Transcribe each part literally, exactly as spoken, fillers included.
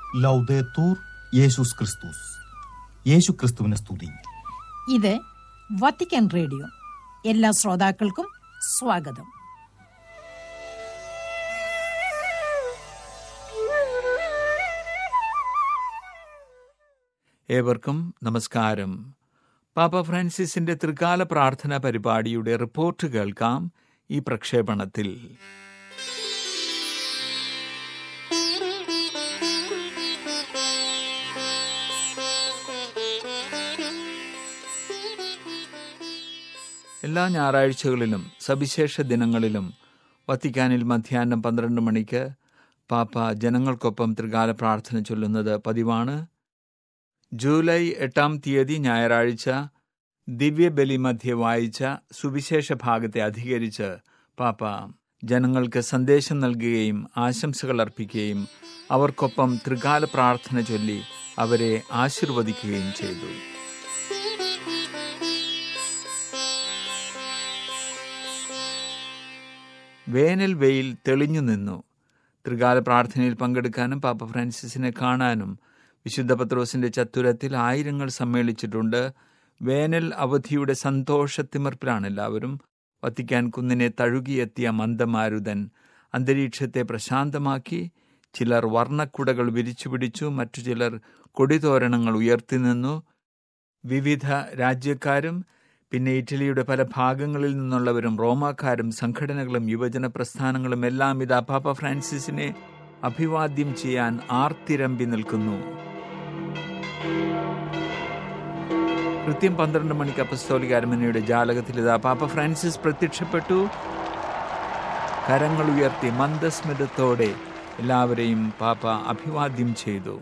ലൗദേത്തൂർ യേശുസ് ക്രിസ്തുസ്. യേശു ക്രിസ്തുവിനെ സ്തുതി. ഇത് വത്തിക്കാൻ റേഡിയോ. എല്ലാ ശ്രോതാക്കൾക്കും സ്വാഗതം. ഏവർക്കും നമസ്കാരം. പാപ്പ ഫ്രാൻസിസിന്റെ ത്രികാല പ്രാർത്ഥന പരിപാടിയുടെ റിപ്പോർട്ട് കേൾക്കാം ഈ പ്രക്ഷേപണത്തിൽ. എല്ലാ ഞായറാഴ്ചകളിലും സവിശേഷ ദിനങ്ങളിലും വത്തിക്കാനിൽ മധ്യാഹ്നം പന്ത്രണ്ട് മണിക്ക് പാപ്പ ജനങ്ങൾക്കൊപ്പം ത്രികാല പ്രാർത്ഥന ചൊല്ലുന്നത് പതിവാണ്. ജൂലൈ എട്ടാം തീയതി ഞായറാഴ്ച ദിവ്യബലി മധ്യേ വായിച്ച സുവിശേഷ ഭാഗത്തെ അധികരിച്ച് പാപ്പ ജനങ്ങൾക്ക് സന്ദേശം നൽകുകയും ആശംസകൾ അർപ്പിക്കുകയും അവർക്കൊപ്പം ത്രികാല പ്രാർത്ഥന ചൊല്ലി അവരെ ആശീർവദിക്കുകയും ചെയ്തു. വേനൽ വെയിൽ തെളിഞ്ഞു നിന്നു. ത്രികാല പ്രാർത്ഥനയിൽ പങ്കെടുക്കാനും പാപ്പ ഫ്രാൻസിസിനെ കാണാനും വിശുദ്ധ പത്രോസിന്റെ ചത്തുരത്തിൽ ആയിരങ്ങൾ സമ്മേളിച്ചിട്ടുണ്ട്. വേനൽ അവധിയുടെ സന്തോഷത്തിമിർപ്പിലാണ് എല്ലാവരും. വത്തിക്കാൻ കുന്നിനെ തഴുകിയെത്തിയ മന്ദമാരുതൻ അന്തരീക്ഷത്തെ പ്രശാന്തമാക്കി. ചിലർ വർണ്ണക്കുടകൾ വിരിച്ചുപിടിച്ചു, മറ്റു ചിലർ കൊടിതോരണങ്ങൾ ഉയർത്തി നിന്നു. വിവിധ രാജ്യക്കാരും പിന്നെ ഇറ്റലിയുടെ പല ഭാഗങ്ങളിൽ നിന്നുള്ളവരും റോമാക്കാരും സംഘടനകളും യുവജന പ്രസ്ഥാനങ്ങളും എല്ലാം ഇതാ പാപ്പ ഫ്രാൻസിസിനെ അഭിവാദ്യം ചെയ്യാൻ ആർത്തിരമ്പി നിൽക്കുന്നു. കൃത്യം പന്ത്രണ്ട് മണിക്ക് അപ്പസ്തോലിക അരമനയുടെ ജാലകത്തിൽ ഇതാ പാപ്പ ഫ്രാൻസിസ് പ്രത്യക്ഷപ്പെട്ടു. കരങ്ങൾ ഉയർത്തി മന്ദസ്മിതത്തോടെ എല്ലാവരെയും പാപ്പ അഭിവാദ്യം ചെയ്തു.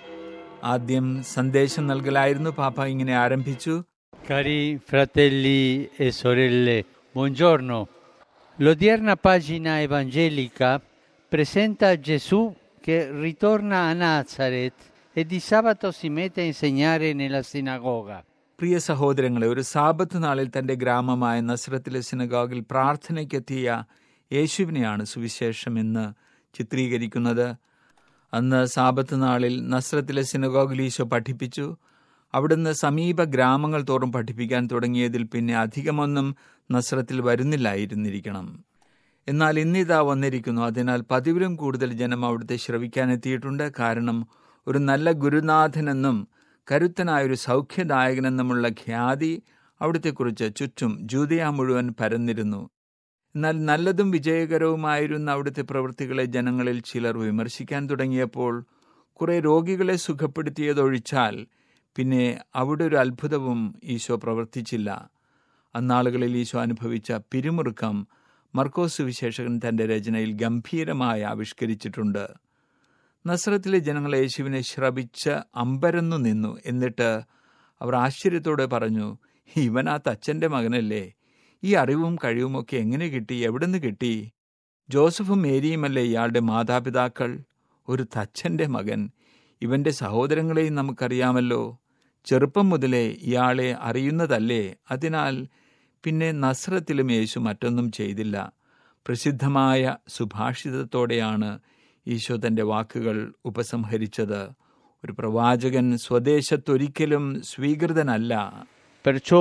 ആദ്യം സന്ദേശം നൽകലായിരുന്നു. പാപ്പ ഇങ്ങനെ ആരംഭിച്ചു: Cari fratelli e sorelle, buongiorno. L'odierna pagina evangelica presenta Gesù che ritorna a Nazareth e di sabato si mette a insegnare nella sinagoga. പ്രിയ സഹോദരങ്ങളെ, ഒരു സാബത്ത് നാളിൽ തന്റെ ഗ്രാമമായ നസ്രത്തിലെ സിനഗോഗിൽ പ്രാർത്ഥനയ്ക്കെത്തിയ യേശുവിനെയാണ് സുവിശേഷം എന്ന് ചിത്രീകരിക്കുന്നത്. അന്ന് സാബത്ത് നാളിൽ നസ്രത്തിലെ സിനഗോഗിൽ ഈശോ പഠിപ്പിച്ചു. അവിടുന്ന് സമീപ ഗ്രാമങ്ങൾ തോറും പഠിപ്പിക്കാൻ തുടങ്ങിയതിൽ പിന്നെ അധികമൊന്നും നസ്രത്തിൽ വരുന്നില്ലായിരുന്നിരിക്കണം. എന്നാൽ ഇന്നിതാ വന്നിരിക്കുന്നു. അതിനാൽ പതിവിലും കൂടുതൽ ജനം അവിടുത്തെ ശ്രവിക്കാനെത്തിയിട്ടുണ്ട്. കാരണം ഒരു നല്ല ഗുരുനാഥനെന്നും കരുത്തനായൊരു സൗഖ്യദായകനെന്നുമുള്ള ഖ്യാതി അവിടുത്തെക്കുറിച്ച് ചുറ്റും ജൂദയ മുഴുവൻ പരന്നിരുന്നു. എന്നാൽ നല്ലതും വിജയകരവുമായിരുന്ന അവിടുത്തെ പ്രവൃത്തികളെ ജനങ്ങളിൽ ചിലർ വിമർശിക്കാൻ തുടങ്ങിയപ്പോൾ കുറെ രോഗികളെ സുഖപ്പെടുത്തിയതൊഴിച്ചാൽ പിന്നെ അവിടെ ഒരു അത്ഭുതവും ഈശോ പ്രവർത്തിച്ചില്ല. അന്നാളുകളിൽ ഈശോ അനുഭവിച്ച പിരിമുറുക്കം മർക്കോസ് സുവിശേഷകൻ തന്റെ രചനയിൽ ഗംഭീരമായി ആവിഷ്കരിച്ചിട്ടുണ്ട്. നസ്രത്തിലെ ജനങ്ങൾ യേശുവിനെ ശ്രവിച്ച് അമ്പരന്നു നിന്നു. എന്നിട്ട് അവർ ആശ്ചര്യത്തോടെ പറഞ്ഞു, ഇവൻ ആ തച്ചൻ്റെ മകനല്ലേ? ഈ അറിവും കഴിവുമൊക്കെ എങ്ങനെ കിട്ടി? എവിടുന്ന് കിട്ടി? ജോസഫും മേരിയുമല്ലേ ഇയാളുടെ മാതാപിതാക്കൾ? ഒരു തച്ചൻ്റെ മകൻ! ഇവന്റെ സഹോദരങ്ങളെയും നമുക്കറിയാമല്ലോ. ചെറുപ്പം മുതലേ ഇയാളെ അറിയുന്നതല്ലേ? അതിനാൽ പിന്നെ നസ്രത്തിലും യേശു മറ്റൊന്നും ചെയ്തില്ല. പ്രസിദ്ധമായ സുഭാഷിതത്തോടെയാണ് ഈശോ തൻ്റെ വാക്കുകൾ ഉപസംഹരിച്ചത്. ഒരു പ്രവാചകൻ സ്വദേശത്തൊരിക്കലും സ്വീകൃതനല്ല. Perciò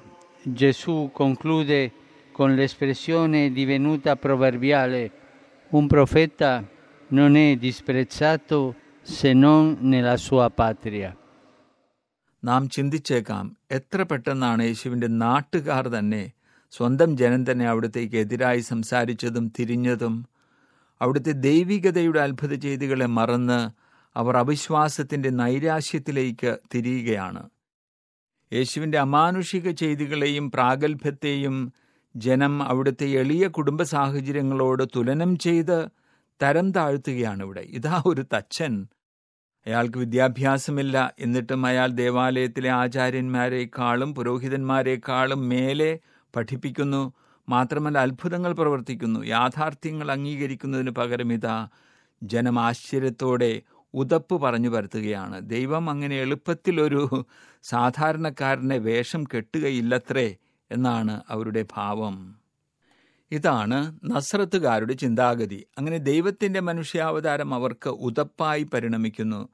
Gesù conclude con l'espressione divenuta proverbiale: un profeta non è disprezzato se non nella sua patria. നാം ചിന്തിച്ചേക്കാം, എത്ര പെട്ടെന്നാണ് യേശുവിൻ്റെ നാട്ടുകാർ തന്നെ, സ്വന്തം ജനം തന്നെ അവിടത്തേക്ക് എതിരായി സംസാരിച്ചതും തിരിഞ്ഞതും. അവിടുത്തെ ദൈവികതയുടെ അത്ഭുത ചെയ്തികളെ മറന്ന് അവർ അവിശ്വാസത്തിൻ്റെ നൈരാശ്യത്തിലേക്ക് തിരിയുകയാണ്. യേശുവിൻ്റെ അമാനുഷിക ചെയ്തികളെയും പ്രാഗൽഭ്യത്തെയും ജനം അവിടുത്തെ എളിയ കുടുംബ സാഹചര്യങ്ങളോട് തുലനം ചെയ്ത് തരം താഴ്ത്തുകയാണ് ഇവിടെ. ഇതാ ഒരു തച്ചൻ. അയാൾക്ക് വിദ്യാഭ്യാസമില്ല, എന്നിട്ടും അയാൾ ദേവാലയത്തിലെ ആചാര്യന്മാരെക്കാളും പുരോഹിതന്മാരെക്കാളും മേലെ പഠിപ്പിക്കുന്നു. മാത്രമല്ല അത്ഭുതങ്ങൾ പ്രവർത്തിക്കുന്നു. യാഥാർത്ഥ്യങ്ങൾ അംഗീകരിക്കുന്നതിന് പകരം ഇതാ ജനം ആശ്ചര്യത്തോടെ ഉതപ്പ് പറഞ്ഞു പരത്തുകയാണ്. ദൈവം അങ്ങനെ എളുപ്പത്തിലൊരു സാധാരണക്കാരനെ വേഷം കെട്ടുകയില്ലത്രേ എന്നാണ് അവരുടെ ഭാവം. ഇതാണ് നസ്രത്തുകാരുടെ ചിന്താഗതി. അങ്ങനെ ദൈവത്തിൻ്റെ മനുഷ്യാവതാരം അവർക്ക് ഉതപ്പായി പരിണമിക്കുന്നു.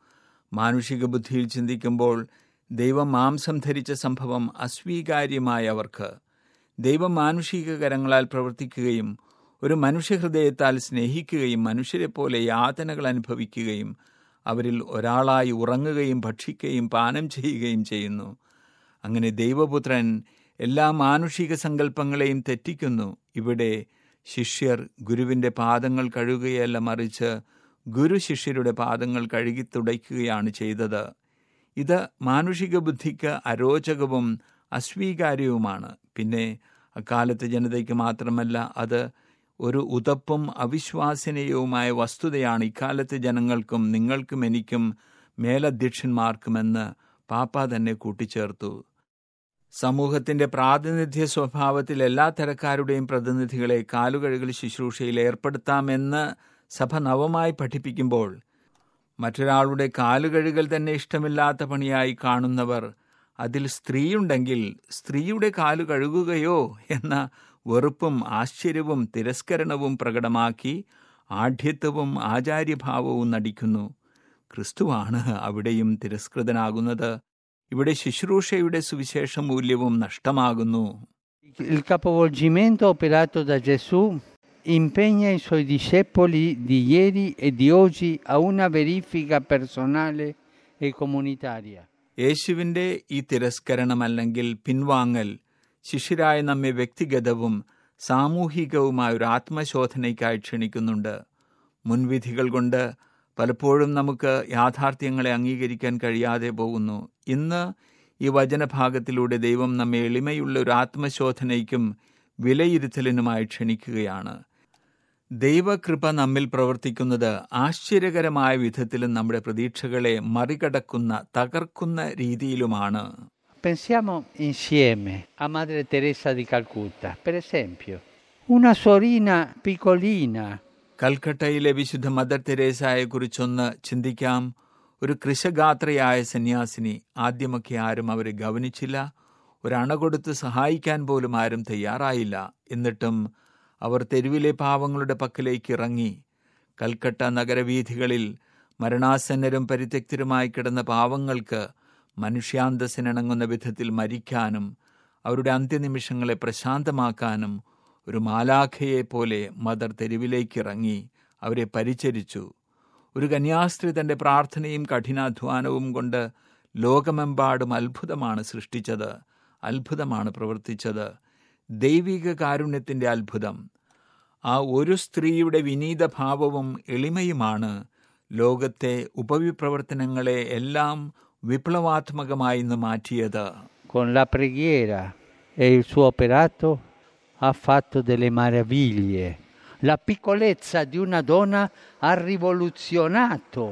മാനുഷിക ബുദ്ധിയിൽ ചിന്തിക്കുമ്പോൾ ദൈവം മാംസം ധരിച്ച സംഭവം അസ്വീകാര്യമായ അവർക്ക് ദൈവം മാനുഷിക കരങ്ങളാൽ പ്രവർത്തിക്കുകയും ഒരു മനുഷ്യഹൃദയത്താൽ സ്നേഹിക്കുകയും മനുഷ്യരെ പോലെ യാതനകൾ അനുഭവിക്കുകയും അവരിൽ ഒരാളായി ഉറങ്ങുകയും ഭക്ഷിക്കുകയും പാനം ചെയ്യുകയും ചെയ്യുന്നു. അങ്ങനെ ദൈവപുത്രൻ എല്ലാ മാനുഷിക സങ്കല്പങ്ങളെയും തെറ്റിക്കുന്നു. ഇവിടെ ശിഷ്യർ ഗുരുവിൻ്റെ പാദങ്ങൾ കഴുകുകയല്ല, മറിച്ച് ഗുരു ശിഷ്യരുടെ പാദങ്ങൾ കഴുകി തുടയ്ക്കുകയാണ് ചെയ്തത്. ഇത് മാനുഷിക ബുദ്ധിക്ക് അരോചകവും അസ്വീകാര്യവുമാണ്. പിന്നെ അക്കാലത്തെ ജനതയ്ക്ക് മാത്രമല്ല, അത് ഒരു ഉതപ്പും അവിശ്വാസനീയവുമായ വസ്തുതയാണ് ഇക്കാലത്തെ ജനങ്ങൾക്കും നിങ്ങൾക്കും എനിക്കും മേലധ്യക്ഷന്മാർക്കുമെന്ന് പാപ്പ തന്നെ കൂട്ടിച്ചേർത്തു. സമൂഹത്തിൻ്റെ പ്രാതിനിധ്യ സ്വഭാവത്തിൽ എല്ലാ തരക്കാരുടെയും പ്രതിനിധികളെ കാലുകഴുകൽ ശുശ്രൂഷയിൽ ഏർപ്പെടുത്താമെന്ന് സഭ നവമായി പഠിപ്പിക്കുമ്പോൾ മറ്റൊരാളുടെ കാലുകഴുകൽ തന്നെ ഇഷ്ടമില്ലാത്ത പണിയായി കാണുന്നവർ അതിൽ സ്ത്രീയുണ്ടെങ്കിൽ സ്ത്രീയുടെ കാലു കഴുകുകയോ എന്ന വെറുപ്പും ആശ്ചര്യവും തിരസ്കരണവും പ്രകടമാക്കി ആഢ്യത്വവും ആചാര്യഭാവവും നടിക്കുന്നു. ക്രിസ്തുവാണ് അവിടെയും തിരസ്കൃതനാകുന്നത്. ഇവിടെ ശുശ്രൂഷയുടെ സുവിശേഷ മൂല്യവും നഷ്ടമാകുന്നു. Il capovolgimento operato da Gesù impegna i suoi discepoli di ieri e di oggi a una verifica personale e comunitaria. യേശുവിൻ്റെ ഈ തിരസ്കരണം അല്ലെങ്കിൽ പിൻവാങ്ങൽ ശിഷ്യരായ നമ്മെ വ്യക്തിഗതവും സാമൂഹികവുമായ ഒരു ആത്മശോധനയ്ക്കായി ക്ഷണിക്കുന്നുണ്ട്. മുൻവിധികൾ കൊണ്ട് പലപ്പോഴും നമുക്ക് യാഥാർത്ഥ്യങ്ങളെ അംഗീകരിക്കാൻ കഴിയാതെ പോകുന്നു. ഇന്ന് ഈ വചനഭാഗത്തിലൂടെ ദൈവം നമ്മെ എളിമയുള്ള ഒരു ആത്മശോധനയ്ക്കും വിലയിരുത്തലിനുമായി ക്ഷണിക്കുകയാണ്. ദൈവകൃപ നമ്മിൽ പ്രവർത്തിക്കുന്നത് ആശ്ചര്യകരമായ വിധത്തിലും നമ്മുടെ പ്രതീക്ഷകളെ മറികടക്കുന്ന തകർക്കുന്ന രീതിയിലുമാണ്. Pensiamo insieme a Madre Teresa di Calcutta, per esempio, una sorina piccolina. കൽക്കട്ടയിലെ വിശുദ്ധ മദർ തെരേസയെ കുറിച്ചൊന്ന് ചിന്തിക്കാം. ഒരു കൃശഗാത്രയായ സന്യാസിനി. ആദ്യമൊക്കെ ആരും അവരെ ഗവനിച്ചില്ല. ഒരണ കൊടുത്ത് സഹായിക്കാൻ പോലും ആരും തയ്യാറായില്ല. എന്നിട്ടും അവർ തെരുവിലെ പാവങ്ങളുടെ പക്കലേക്ക് ഇറങ്ങി. കൽക്കട്ട നഗരവീഥികളിൽ മരണാസന്നരും പരിത്യക്തരുമായി കിടന്ന പാവങ്ങൾക്ക് മനുഷ്യാന്തസ്സിനിണങ്ങുന്ന വിധത്തിൽ മരിക്കാനും അവരുടെ അന്ത്യനിമിഷങ്ങളെ പ്രശാന്തമാക്കാനും ഒരു മാലാഖയെ പോലെ മദർ തെരുവിലേക്കിറങ്ങി അവരെ പരിചരിച്ചു. ഒരു കന്യാസ്ത്രീ തൻ്റെ പ്രാർത്ഥനയും കഠിനാധ്വാനവും കൊണ്ട് ലോകമെമ്പാടും അത്ഭുതമാണ് സൃഷ്ടിച്ചത്, അത്ഭുതമാണ് പ്രവർത്തിച്ചത്. ദൈവിക കാരുണ്യത്തിൻ്റെ അത്ഭുതം. ആ ഒരു സ്ത്രീയുടെ വിനീതഭാവവും എളിമയുമാണ് ലോകത്തെ ഉപവിപ്രവർത്തനങ്ങളെ എല്ലാം വിപ്ലവാത്മകമായി ഇന്ന് മാറ്റിയത്. Con la preghiera e il suo operato ha fatto delle meraviglie. La piccolezza di una donna ha rivoluzionato.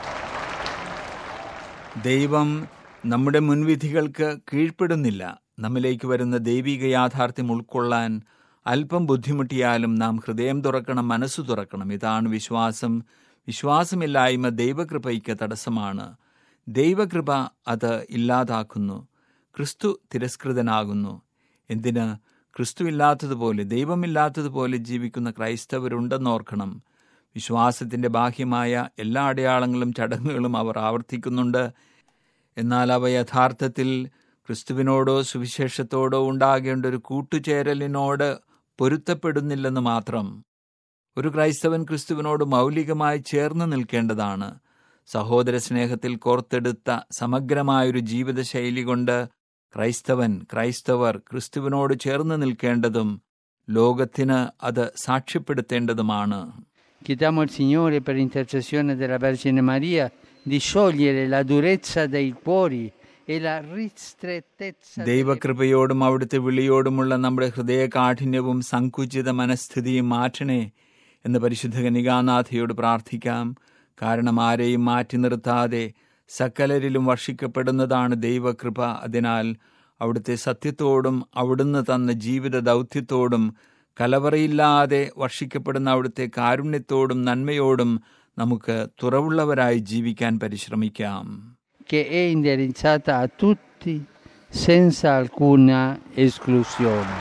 ദൈവം നമ്മുടെ മുൻവിധികൾക്ക് കീഴ്പ്പെടുന്നില്ല. നമ്മിലേക്ക് വരുന്ന ദൈവിക യാഥാർത്ഥ്യം ഉൾക്കൊള്ളാൻ അല്പം ബുദ്ധിമുട്ടിയാലും നാം ഹൃദയം തുറക്കണം, മനസ്സു തുറക്കണം. ഇതാണ് വിശ്വാസം. വിശ്വാസമില്ലായ്മ ദൈവകൃപയ്ക്ക് തടസ്സമാണ്. ദൈവകൃപ അത് ഇല്ലാതാക്കുന്നു. ക്രിസ്തു തിരസ്കൃതനാകുന്നു. എന്തിന്? ക്രിസ്തു ഇല്ലാത്തതുപോലെ, ദൈവമില്ലാത്തതുപോലെ ജീവിക്കുന്ന ക്രൈസ്തവരുണ്ടെന്നോർക്കണം. വിശ്വാസത്തിൻ്റെ ബാഹ്യമായ എല്ലാ അടയാളങ്ങളും ചടങ്ങുകളും അവർ ആവർത്തിക്കുന്നുണ്ട്. എന്നാൽ അവ യഥാർത്ഥത്തിൽ ക്രിസ്തുവിനോടോ സുവിശേഷത്തോടോ ഉണ്ടാകേണ്ട ഒരു കൂട്ടുചേരലിനോട് പൊരുത്തപ്പെടുന്നില്ലെന്ന് മാത്രം. ഒരു ക്രൈസ്തവൻ ക്രിസ്തുവിനോട് മൗലികമായി ചേർന്ന് നിൽക്കേണ്ടതാണ്. സഹോദര സ്നേഹത്തിൽ കോർത്തെടുത്ത സമഗ്രമായൊരു ജീവിതശൈലി കൊണ്ട് ക്രൈസ്തവൻ ക്രൈസ്തവർ ക്രിസ്തുവിനോട് ചേർന്ന് നിൽക്കേണ്ടതും ലോകത്തിന് അത് സാക്ഷ്യപ്പെടുത്തേണ്ടതുമാണ്. Chiediamo al Signore, per intercessione della Vergine Maria, di sciogliere la durezza dei cuori e la ristrettezza. ദൈവകൃപയോടും അവിടുത്തെ വിളിയോടുമുള്ള നമ്മുടെ ഹൃദയകാഠിന്യവും സങ്കുചിത മനസ്ഥിതിയും മാറ്റണേ എന്ന് പരിശുദ്ധ കന്യകാനാഥയോട് പ്രാർത്ഥിക്കാം. കാരണം ആരെയും മാറ്റി നിർത്താതെ സകലരിലും വർഷിക്കപ്പെടുന്നതാണ് ദൈവകൃപ. അതിനാൽ അവിടുത്തെ സത്യത്തോടും അവിടുന്ന് തന്ന ജീവിത ദൗത്യത്തോടും കലവറയില്ലാതെ വർഷിക്കപ്പെടുന്ന അവിടുത്തെ കാരുണ്യത്തോടും നന്മയോടും നമുക്ക് തുറവുള്ളവരായി ജീവിക്കാൻ പരിശ്രമിക്കാം. Che è indirizzata a tutti senza alcuna esclusione.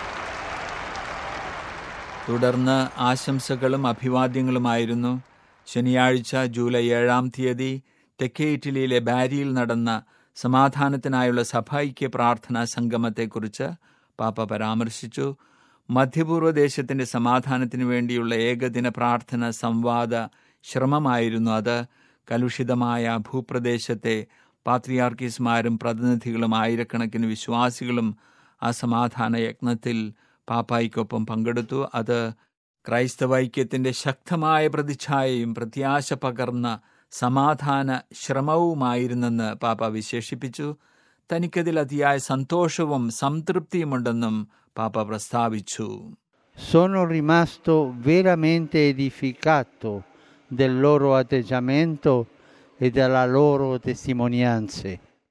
തുടർന്ന് ആശംസകളും അഭിവാദ്യങ്ങളുമായിരുന്നു. ശനിയാഴ്ച ജൂലൈ ഏഴാം തീയതി തെക്കേ ഇറ്റലിയിലെ ബാരിയിൽ നടന്ന സമാധാനത്തിനായുള്ള സഭൈക്യ പ്രാർത്ഥനാ സംഗമത്തെക്കുറിച്ച് പാപ്പ പരാമർശിച്ചു. മധ്യപൂർവ്വ ദേശത്തിന്റെ സമാധാനത്തിനു വേണ്ടിയുള്ള ഏകദിന പ്രാർത്ഥന സംവാദ ശ്രമമായിരുന്നു അത്. കലുഷിതമായ ഭൂപ്രദേശത്തെ പാത്രിയാർക്കീസ്മാരും പ്രതിനിധികളും ആയിരക്കണക്കിന് വിശ്വാസികളും ആ സമാധാന യജ്ഞത്തിൽ പാപ്പായ്ക്കൊപ്പം പങ്കെടുത്തു. അത് ക്രൈസ്തവൈക്യത്തിന്റെ ശക്തമായ പ്രതിച്ഛായയും പ്രത്യാശ പകർന്ന സമാധാന ശ്രമവുമായിരുന്നെന്ന് പാപ്പ വിശേഷിപ്പിച്ചു. തനിക്കതിൽ അതിയായ സന്തോഷവും സംതൃപ്തിയുമുണ്ടെന്നും പാപ്പ പ്രസ്താവിച്ചു. Sono rimasto veramente edificato del loro atteggiamento e della loro testimonianze.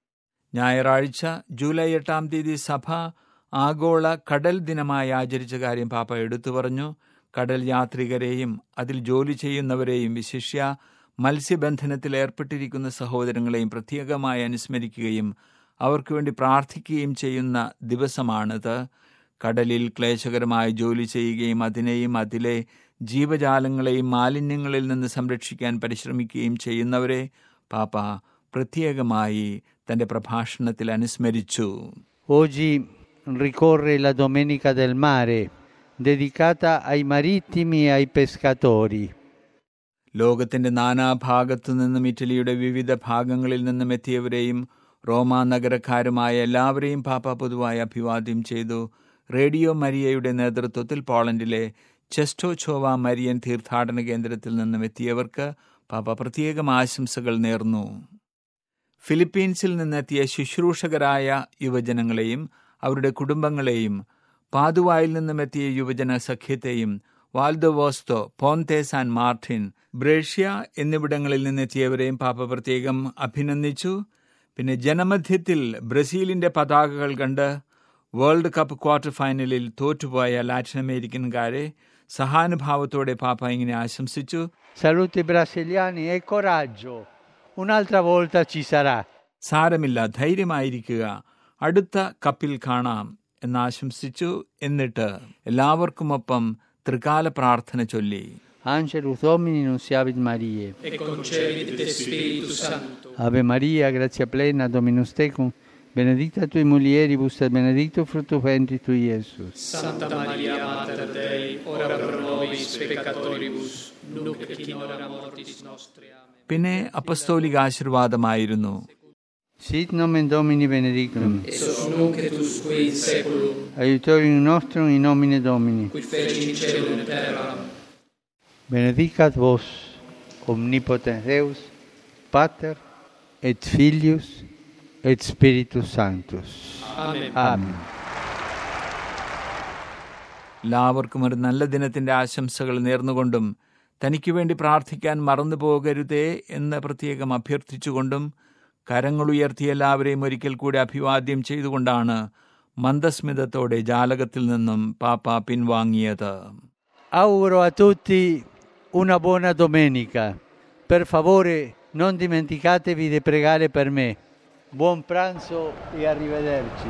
ഞായറാഴ്ച ജൂലൈ എട്ടാം തീയതി സഭ ആഗോള കടൽ ദിനമായി ആചരിച്ച കാര്യം പാപ്പ എടുത്തു പറഞ്ഞു. കടൽ യാത്രികരെയും അതിൽ ജോലി ചെയ്യുന്നവരെയും വിശിഷ്യ മത്സ്യബന്ധനത്തിൽ ഏർപ്പെട്ടിരിക്കുന്ന സഹോദരങ്ങളെയും പ്രത്യേകമായി അനുസ്മരിക്കുകയും അവർക്ക് വേണ്ടി പ്രാർത്ഥിക്കുകയും ചെയ്യുന്ന ദിവസമാണിത്. കടലിൽ ക്ലേശകരമായി ജോലി ചെയ്യുകയും അതിനെയും അതിലെ ജീവജാലങ്ങളെയും മാലിന്യങ്ങളിൽ നിന്ന് സംരക്ഷിക്കാൻ പരിശ്രമിക്കുകയും ചെയ്യുന്നവരെ പാപ്പ പ്രത്യേകമായി തന്റെ പ്രഭാഷണത്തിൽ അനുസ്മരിച്ചു. Oggi ricorre la Domenica del Mare, dedicata ai marittimi e ai pescatori. ലോകത്തിന്റെ നാനാഭാഗത്തു നിന്നും ഇറ്റലിയുടെ വിവിധ ഭാഗങ്ങളിൽ നിന്നും എത്തിയവരെയും റോമാ നഗരക്കാരുമായ എല്ലാവരെയും പാപ്പ പൊതുവായി അഭിവാദ്യം ചെയ്തു. റേഡിയോ മരിയയുടെ നേതൃത്വത്തിൽ പോളണ്ടിലെ ചെസ്റ്റോചോവ മരിയൻ തീർത്ഥാടന കേന്ദ്രത്തിൽ നിന്നും എത്തിയവർക്ക് പാപ്പ പ്രത്യേകം ആശംസകൾ നേർന്നു. ഫിലിപ്പീൻസിൽ നിന്നെത്തിയ ശുശ്രൂഷകരായ യുവജനങ്ങളെയും അവരുടെ കുടുംബങ്ങളെയും പാതുവായിൽ നിന്നും എത്തിയ യുവജന സഖ്യത്തെയും വാൽദോവോസ്തോ, പോന്തെ സാൻ മാർട്ടിൻ, ബ്രേഷ്യ എന്നിവിടങ്ങളിൽ നിന്നെത്തിയവരെയും പാപ്പ പ്രത്യേകം അഭിനന്ദിച്ചു. പിന്നെ ജനമധ്യത്തിൽ ബ്രസീലിന്റെ പതാകകൾ കണ്ട് വേൾഡ് കപ്പ് ക്വാർട്ടർ ഫൈനലിൽ തോറ്റുപോയ ലാറ്റിൻ അമേരിക്കൻകാരെ സഹാനുഭാവത്തോടെ പാപ്പ ഇങ്ങനെ ആശംസിച്ചു. Saluti brasiliani e coraggio, un'altra volta ci sarà. സാരമില്ല, ധൈര്യമായിരിക്കുക, അടുത്ത കപ്പിൽ കാണാം എന്നാശംസിച്ചു. എന്നിട്ട് എല്ലാവർക്കുമൊപ്പം ത്രികാല പ്രാർത്ഥന ചൊല്ലി. Angelus Domini nunciavit Mariae. Et concebit de Spiritus Sancto. Ave Maria, gratia plena, Dominus tecum, benedicta tui mulieribus et benedictus fructus ventris tui, Iesus. Santa Maria, Mater Dei, ora pro nobis peccatoribus, nunc et in hora mortis nostre. Amen. പിന്നെ അപ്പസ്തോലിക ആശീർവാദമായിരുന്നു. Sit nomen Domini benedictum. Esos nunc et usque in seculum. Aiutorium nostrum in nomine Domini. Qui feci celum et terra. Benedicat vos, omnipotens Deus, Pater et Filius et Spiritus Sanctus. Amen. Amen. എല്ലാവർക്കും ഒരു നല്ല ദിനത്തിന്റെ ആശംസകൾ നേർന്നുകൊണ്ടും തനിക്ക് വേണ്ടി പ്രാർത്ഥിക്കാൻ മറന്നു പോകരുതേ എന്ന് പ്രത്യേകം അഭ്യർത്ഥിച്ചുകൊണ്ടും കരങ്ങളുയർത്തി എല്ലാവരെയും ഒരിക്കൽ കൂടി അഭിവാദ്യം ചെയ്തുകൊണ്ടാണ് മന്ദസ്മിതത്തോടെ ജാലകത്തിൽ നിന്നും പാപ്പ പിൻവാങ്ങിയത്. Auguro a tutti una buona domenica. Per favore non dimenticatevi di pregare per me. Buon pranzo e arrivederci.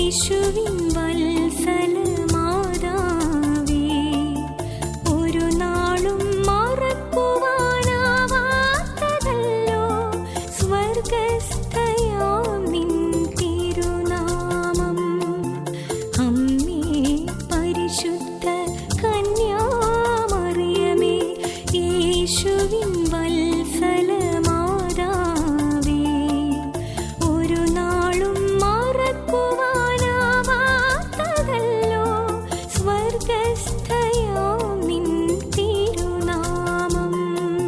യേശുവിൻ വത്സലമാതാവേ, ഒരു നാളും മറക്കുവാനാവാത്തതല്ലോ സ്വർഗസ്ഥയാം നിൻ തിരുനാമം. അമ്മേ പരിശുദ്ധ കന്യാമറിയമേ, യേശുവിൻ വത്സലമാതാവേ, ഒരു നാളും മറക്കുവാനാവാത്തതല്ലോ സ്വർഗസ്ഥയാം നിൻ തിരുനാമം.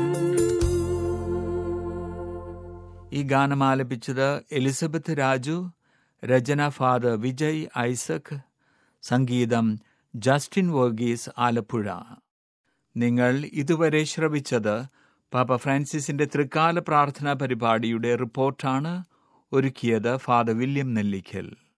ഈ ഗാനം ആലപിച്ചത് എലിസബത്ത് രാജു, രചന ഫാദർ വിജയ് ഐസക്, സംഗീതം ജസ്റ്റിൻ വർഗീസ് ആലപ്പുഴ. നിങ്ങൾ ഇതുവരെ ശ്രവിച്ചത് പാപ്പ ഫ്രാൻസിസിന്റെ ത്രികാല പ്രാർത്ഥനാ പരിപാടിയുടെ റിപ്പോർട്ടാണ്. ഒരുക്കിയത് ഫാദർ വില്യം നെല്ലിക്കൽ.